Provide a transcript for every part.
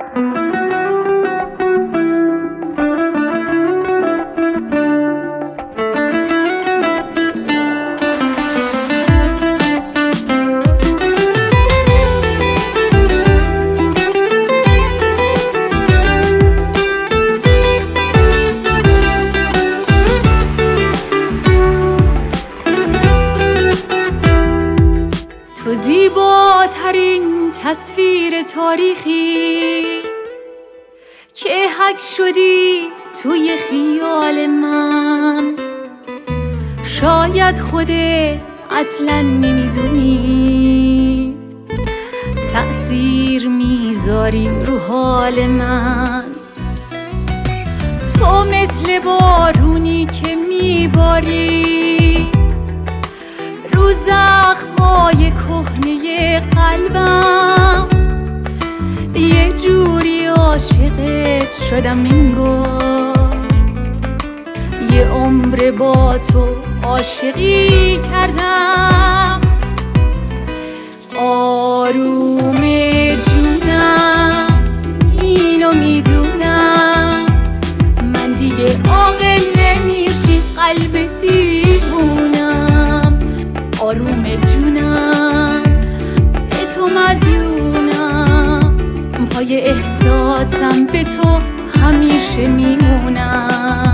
تو زیباترین تصویر تاریخی که حک شدی توی خیال من، شاید خودت اصلا نمیدونی تأثیر میذاری رو حال من. تو مثل بارونی که میباری رو زخمای کهنه قلبم، یه جوری عاشقت شدم انگار یه عمر با تو عاشقی کردم. آروم جونم اینو میدونم، من دیگه عاقل نمیشی قلب دیوونم. آروم جونم به تو مدیونم، پای احساسم به تو همیشه میمونم.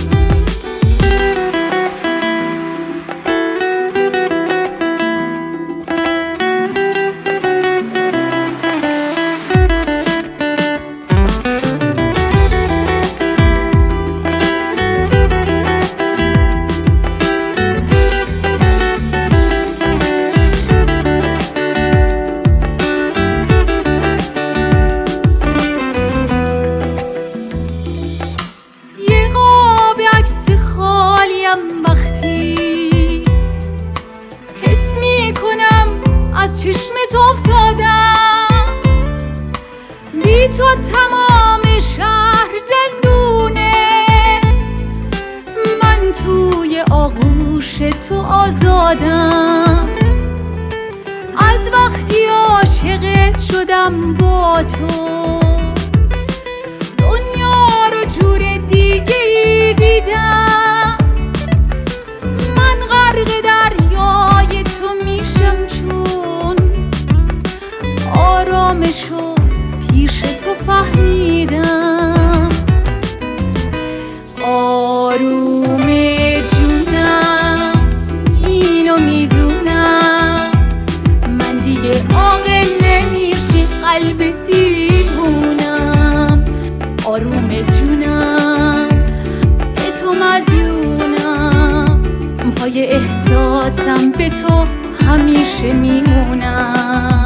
از چشمت افتادم، بی تو تمام شهر زندونه، من توی آغوش تو آزادم. از وقتی عاشقت شدم با تو، دنیا رو جور دیگه‌ای دیدم. من غرق دریای تو میشم چون آرامشو پیش تو فهمیدم. آروم جونم اینو میدونم، من دیگه عاقل نمیشی قلب دیوونم. آروم جونم به تو مدیونم، پای احساسم به تو همیشه میمونم.